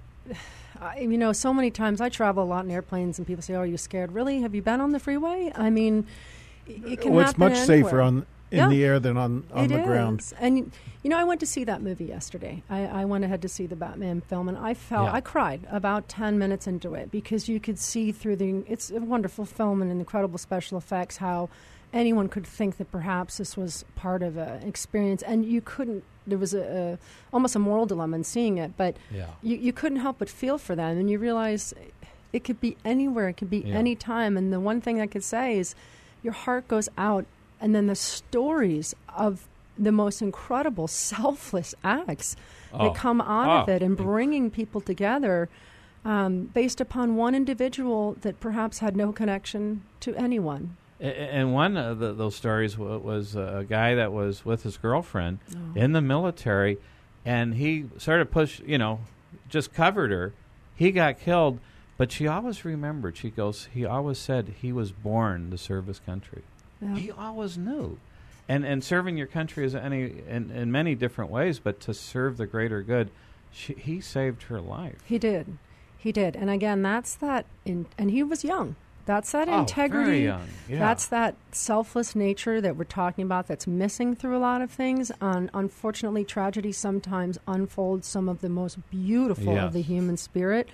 I, you know, so many times I travel a lot in airplanes and people say, oh, are you scared? Really? Have you been on the freeway? I mean, it, it can Well, it's happen much safer anywhere. on in Yeah. the air than on, on It the ground. is. And, you know, I went to see that movie yesterday. I, I went ahead to see the Batman film, and I felt, Yeah. I cried about ten minutes into it because you could see through the, it's a wonderful film and incredible special effects, how anyone could think that perhaps this was part of an experience, and you couldn't, there was a, a almost a moral dilemma in seeing it, but Yeah. you, you couldn't help but feel for them, and you realize it could be anywhere, it could be Yeah. any time, and the one thing I could say is your heart goes out, and then the stories of the most incredible selfless acts Oh. that come out of Oh. it, and bringing people together um, based upon one individual that perhaps had no connection to anyone. A- And one of the, those stories w- was a guy that was with his girlfriend Oh. in the military, and he sort of pushed, you know, just covered her. He got killed, but she always remembered. She goes, he always said he was born to serve his country. Yeah. He always knew. And and serving your country is any in, in many different ways, but to serve the greater good, she, he saved her life. He did. He did. And again, that's that, in, and he was young. That's that Oh, integrity. very young. Yeah. That's that selfless nature that we're talking about that's missing through a lot of things. And unfortunately, tragedy sometimes unfolds some of the most beautiful Yes. of the human spirit.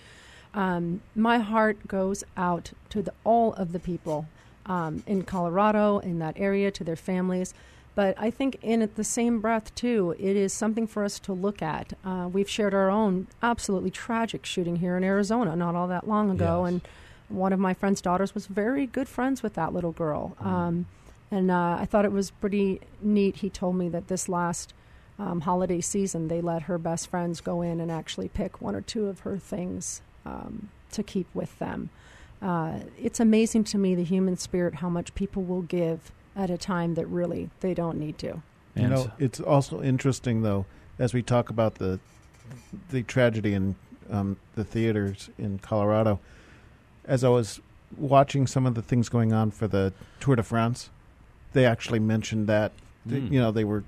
Um, my heart goes out to the, all of the people um, in Colorado, in that area, to their families. But I think in at the same breath, too, it is something for us to look at. Uh, we've shared our own absolutely tragic shooting here in Arizona not all that long ago. Yes. And one of my friend's daughters was very good friends with that little girl. Um, and uh, I thought it was pretty neat. He told me that this last um, holiday season, they let her best friends go in and actually pick one or two of her things um, to keep with them. Uh, it's amazing to me, the human spirit, how much people will give at a time that really they don't need to. You And know, so- it's also interesting, though, as we talk about the the tragedy in um, the theaters in Colorado. As I was watching some of the things going on for the Tour de France, they actually mentioned that th- Mm. you know they were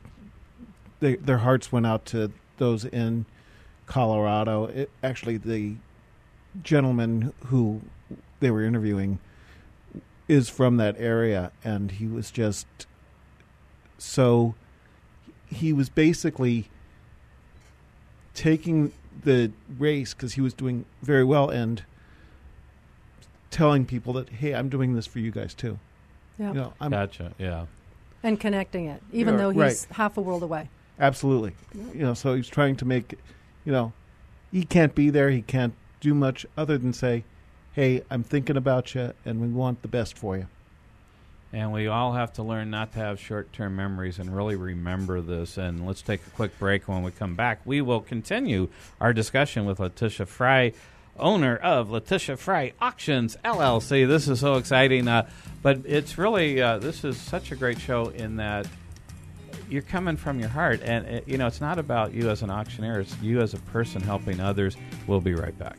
they, their hearts went out to those in Colorado. It, actually, the gentleman who they were interviewing is from that area, and he was just so he was basically taking the race because he was doing very well and telling people that, hey, I'm doing this for you guys too. Yeah. You know, I'm Gotcha, yeah. And connecting it, even Yeah, though he's right. half a world away. absolutely, you know, so he's trying to make, you know, he can't be there. He can't do much other than say, hey, I'm thinking about you, and we want the best for you. And we all have to learn not to have short-term memories and really remember this. And let's take a quick break. When we come back, we will continue our discussion with Letitia Fry, owner of Letitia Fry Auctions, L L C. This is so exciting. Uh, but it's really, uh, this is such a great show in that you're coming from your heart. And, it, you know, it's not about you as an auctioneer. It's you as a person helping others. We'll be right back.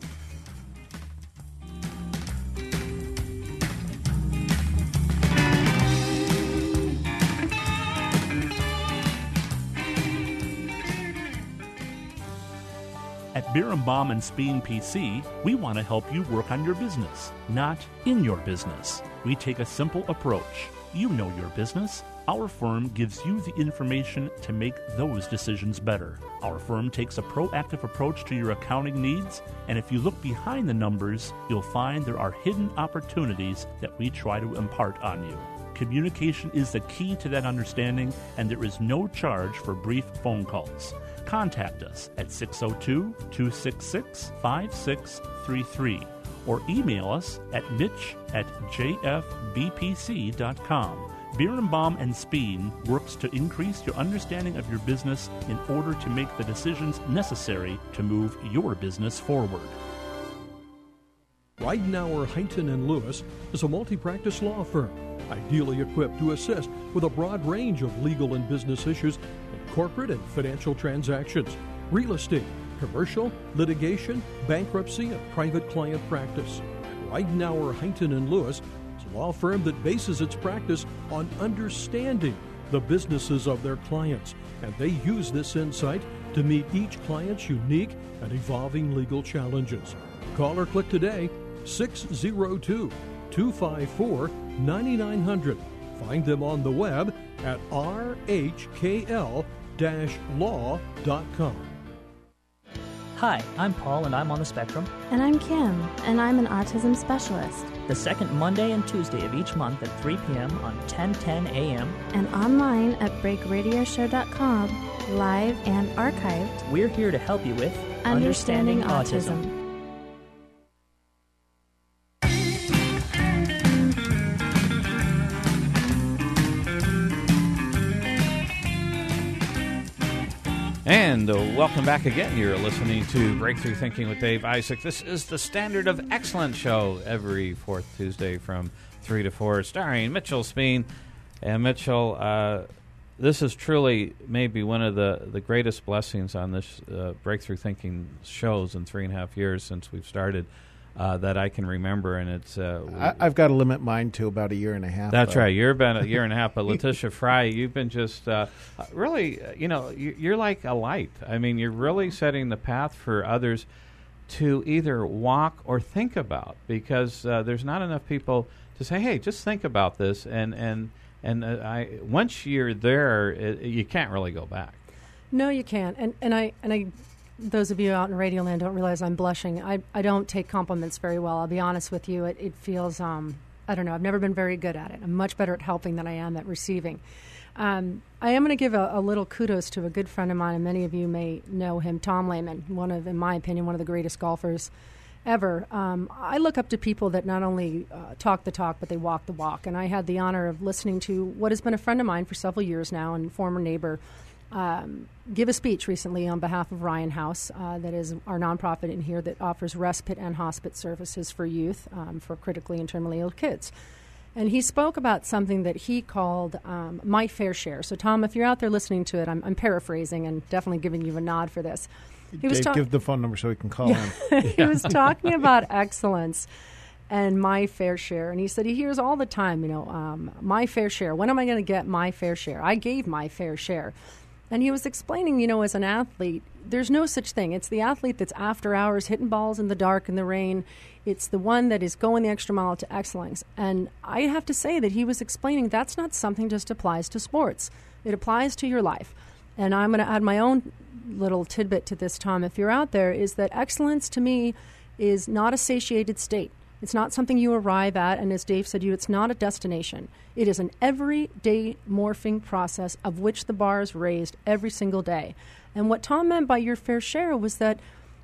At Birnbaum and Speen P C, we want to help you work on your business, not in your business. We take a simple approach. You know your business. Our firm gives you the information to make those decisions better. Our firm takes a proactive approach to your accounting needs, and if you look behind the numbers, you'll find there are hidden opportunities that we try to impart on you. Communication is the key to that understanding, and there is no charge for brief phone calls. Contact us at six oh two, two six six, five six three three or email us at mitch at j f b p c dot com. Birnbaum and Speen works to increase your understanding of your business in order to make the decisions necessary to move your business forward. Ridenour, Huntington and Lewis is a multi-practice law firm, ideally equipped to assist with a broad range of legal and business issues in corporate and financial transactions, real estate, commercial, litigation, bankruptcy, and private client practice. Ridenour, Huntington and Lewis is a law firm that bases its practice on understanding the businesses of their clients, and they use this insight to meet each client's unique and evolving legal challenges. Call or click today, six oh two, two five four, nine nine hundred. Find them on the web at r h k l dash law dot com. Hi, I'm Paul and I'm on the Spectrum. And I'm Kim, and I'm an autism specialist. The second Monday and Tuesday of each month at three p.m. on ten ten a.m. And online at break radio show dot com, live and archived. We're here to help you with Understanding, Understanding Autism. Autism. And uh, welcome back again. You're listening to Breakthrough Thinking with Dave Isaac. This is the Standard of Excellence show every fourth Tuesday from three to four, starring Mitchell Speen. And Mitchell, uh, this is truly maybe one of the, the greatest blessings on this uh, Breakthrough Thinking shows in three and a half years since we've started uh, that I can remember. And it's uh, I, I've got to limit mine to about a year and a half. That's though. right. You've been a year and a half. But Letitia Fry, you've been just uh, really, you know, you're like a light. I mean, you're really setting the path for others to either walk or think about, because uh, there's not enough people to say, hey, just think about this. And, and, and uh, I once you're there, it, you can't really go back. No, you can't. And, and I, and I, those of you out in Radio Land don't realize I'm blushing. I, I don't take compliments very well. I'll be honest with you. It, it feels, um, I don't know, I've never been very good at it. I'm much better at helping than I am at receiving. Um, I am going to give a, a little kudos to a good friend of mine, and many of you may know him, Tom Lehman, one of, in my opinion, one of the greatest golfers ever. Um, I look up to people that not only uh, talk the talk, but they walk the walk. And I had the honor of listening to what has been a friend of mine for several years now and former neighbor Um, give a speech recently on behalf of Ryan House, uh, that is our nonprofit in here that offers respite and hospice services for youth, um, for critically and terminally ill kids. And he spoke about something that he called um, My Fair Share. So, Tom, if you're out there listening to it, I'm, I'm paraphrasing and definitely giving you a nod for this. He was Dave, ta- give the phone number so we can call yeah. him. He was talking about excellence and my fair share. And he said he hears all the time, you know, um, my fair share. When am I going to get my fair share? I gave my fair share. And he was explaining, you know, as an athlete, there's no such thing. It's the athlete that's after hours hitting balls in the dark and the rain. It's the one that is going the extra mile to excellence. And I have to say that he was explaining that's not something just applies to sports. It applies to your life. And I'm going to add my own little tidbit to this, Tom, if you're out there, is that excellence to me is not a satiated state. It's not something you arrive at, and as Dave said to you, it's not a destination. It is an everyday morphing process of which the bar is raised every single day. And what Tom meant by your fair share was that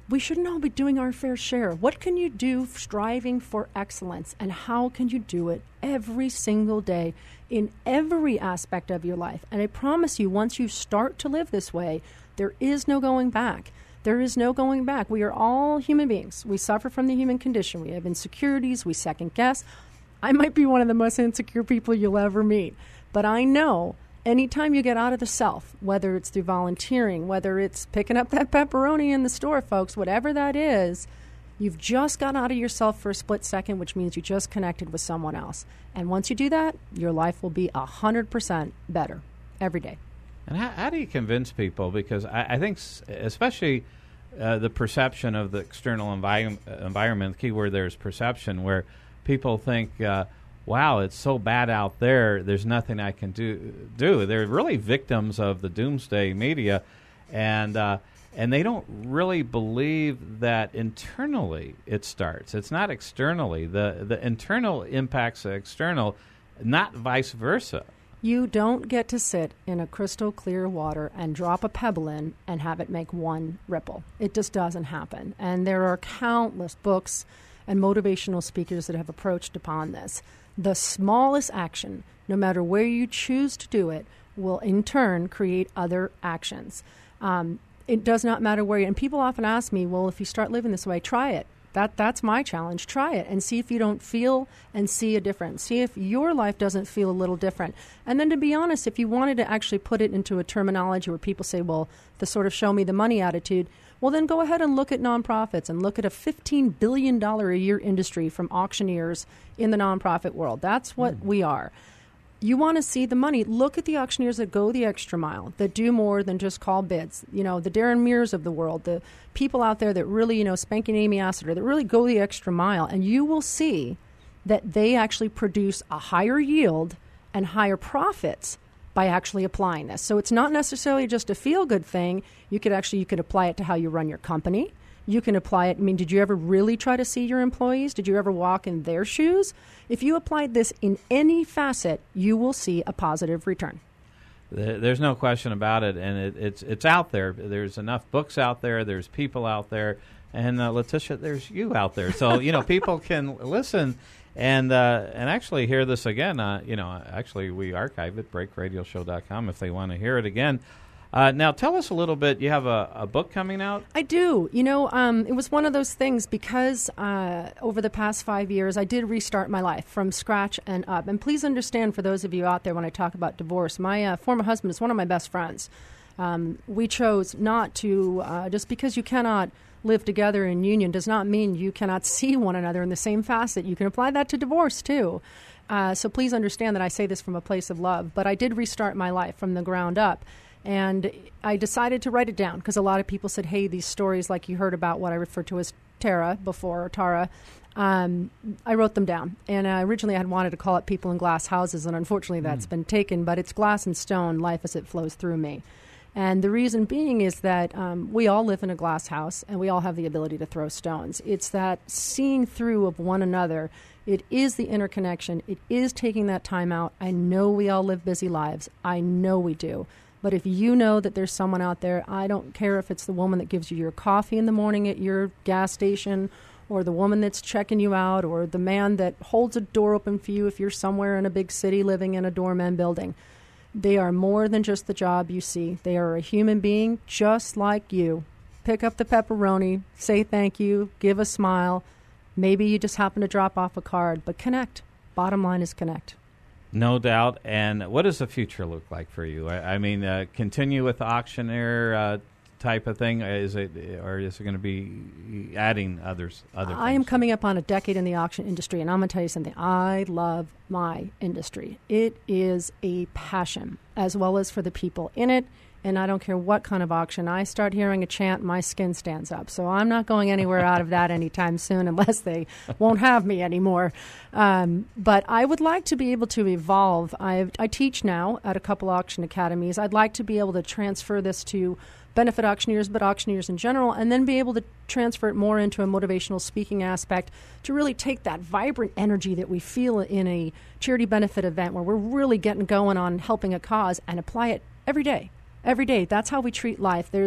we shouldn't all be doing our fair share. What can you do striving for excellence, and how can you do it every single day in every aspect of your life? And I promise you, once you start to live this way, there is no going back. There is no going back. We are all human beings. We suffer from the human condition. We have insecurities. We second guess. I might be one of the most insecure people you'll ever meet, but I know anytime you get out of the self, whether it's through volunteering, whether it's picking up that pepperoni in the store, folks, whatever that is, you've just got out of yourself for a split second, which means you just connected with someone else. And once you do that, your life will be one hundred percent better every day. And how, how do you convince people? Because I, I think s- especially uh, the perception of the external envi- environment, the key word there is perception, where people think, uh, wow, it's so bad out there, there's nothing I can do. do. They're really victims of the doomsday media, and uh, and they don't really believe that internally it starts. It's not externally. The, the internal impacts the external, not vice versa. You don't get to sit in a crystal clear water and drop a pebble in and have it make one ripple. It just doesn't happen. And there are countless books and motivational speakers that have approached upon this. The smallest action, no matter where you choose to do it, will in turn create other actions. Um, it does not matter where you, and people often ask me, well, if you start living this way, try it. That That's my challenge. Try it and see if you don't feel and see a difference. See if your life doesn't feel a little different. And then to be honest, if you wanted to actually put it into a terminology where people say, well, the sort of show me the money attitude, well, then go ahead and look at nonprofits and look at a fifteen billion dollars a year industry from auctioneers in the nonprofit world. That's what mm. we are. You want to see the money. Look at the auctioneers that go the extra mile, that do more than just call bids. You know, the Darren Mears of the world, the people out there that really, you know, Spanking Amy Assiter, that really go the extra mile. And you will see that they actually produce a higher yield and higher profits by actually applying this. So it's not necessarily just a feel-good thing. You could actually, you could apply it to how you run your company. You can apply it. I mean, did you ever really try to see your employees? Did you ever walk in their shoes? If you applied this in any facet, you will see a positive return. There's no question about it, and it, it's it's out there. There's enough books out there. There's people out there, and uh, Letitia, there's you out there. So you know, people can listen and uh, and actually hear this again. Uh, you know, actually we archive it, break radio show dot com, if they want to hear it again. Uh, now, tell us a little bit. You have a, a book coming out? I do. You know, um, it was one of those things because uh, over the past five years, I did restart my life from scratch and up. And please understand, for those of you out there, when I talk about divorce, my uh, former husband is one of my best friends. Um, we chose not to, uh, just because you cannot live together in union does not mean you cannot see one another in the same facet. You can apply that to divorce, too. Uh, so please understand that I say this from a place of love. But I did restart my life from the ground up. And I decided to write it down because a lot of people said, hey, these stories like you heard about what I referred to as Tara before, or Tara, um, I wrote them down. And uh, originally I had wanted to call it People in Glass Houses, and unfortunately that's mm. been taken. But it's glass and stone, life as it flows through me. And the reason being is that um, we all live in a glass house, and we all have the ability to throw stones. It's that seeing through of one another. It is the interconnection. It is taking that time out. I know we all live busy lives. I know we do. But if you know that there's someone out there, I don't care if it's the woman that gives you your coffee in the morning at your gas station, or the woman that's checking you out, or the man that holds a door open for you if you're somewhere in a big city living in a doorman building. They are more than just the job you see. They are a human being just like you. Pick up the pepperoni, say thank you, give a smile. Maybe you just happen to drop off a card, but connect. Bottom line is connect. No doubt. And what does the future look like for you? I, I mean, uh, continue with the auctioneer uh, type of thing? Is it, or is it going to be adding others? Other I am coming up on a decade in the auction industry, and I'm going to tell you something. I love my industry. It is a passion, as well as for the people in it. And I don't care what kind of auction. I start hearing a chant, my skin stands up. So I'm not going anywhere out of that anytime soon, unless they won't have me anymore. Um, but I would like to be able to evolve. I've, I teach now at a couple auction academies. I'd like to be able to transfer this to benefit auctioneers, but auctioneers in general, and then be able to transfer it more into a motivational speaking aspect to really take that vibrant energy that we feel in a charity benefit event where we're really getting going on helping a cause and apply it every day. Every day. That's how we treat life. There's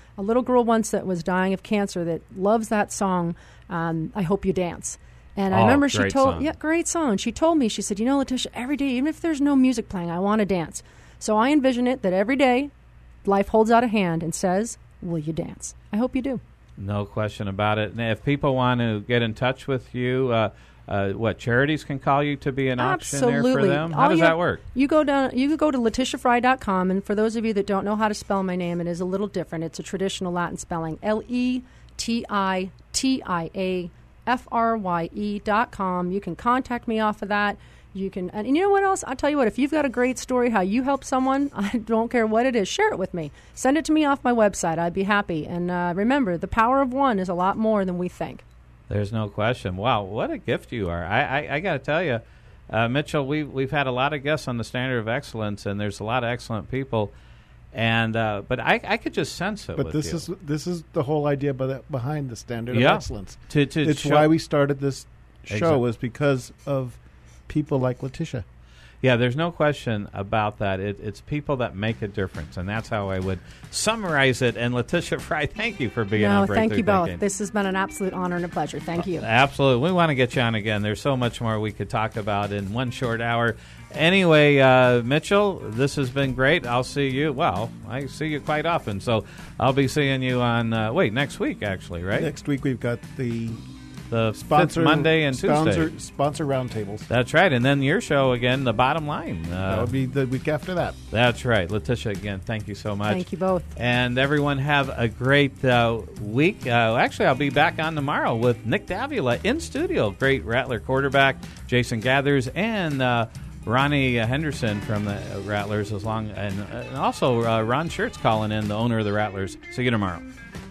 a little girl once that was dying of cancer that loves that song, um, I Hope You Dance. And I Oh, remember she great told, song. yeah, great song. She told me, she said, you know, Letitia, every day, even if there's no music playing, I want to dance. So I envision it that every day life holds out a hand and says, will you dance? I hope you do. No question about it. And if people want to get in touch with you, uh, uh, what charities can call you to be an auctioneer Absolutely. for them? How All does you that have- work? You go down. You could go to letitia fry dot com, and for those of you that don't know how to spell my name, it is a little different. It's a traditional Latin spelling: L E T I T I A F R Y E dot com. You can contact me off of that. You can, and you know what else? I'll tell you what. If you've got a great story how you help someone, I don't care what it is, share it with me. Send it to me off my website. I'd be happy. And uh, remember, the power of one is a lot more than we think. There's no question. Wow, what a gift you are. I, I, I got to tell you, uh, Mitchell, we've, we've had a lot of guests on the Standard of Excellence, and there's a lot of excellent people. And uh, But I, I could just sense it But with this you. is this is the whole idea by the, behind the Standard Yeah. of Excellence. To- to it's show- why we started this show, Exactly. is because of people like Letitia. Yeah, there's no question about that. It, it's people that make a difference, and that's how I would summarize it. And Letitia Fry, thank you for being No, on Breakthrough thank you both. Thinking. This has been an absolute honor and a pleasure. Thank you. Absolutely. We want to get you on again. There's so much more we could talk about in one short hour. Anyway, uh, Mitchell, this has been great. I'll see you. Well, I see you quite often, so I'll be seeing you on, uh, wait, next week, actually, right? Next week we've got the The sponsor fifth Monday and sponsor, Tuesday. sponsor roundtables. That's right. And then your show again, The Bottom Line. Uh, That would be the week after that. That's right. Letitia, again, thank you so much. Thank you both. And everyone have a great uh, week. Uh, actually, I'll be back on tomorrow with Nick Davila in studio. Great Rattler quarterback, Jason Gathers, and uh, Ronnie Henderson from the Rattlers, as long and, and also uh, Ron Schertz calling in, the owner of the Rattlers. See you tomorrow.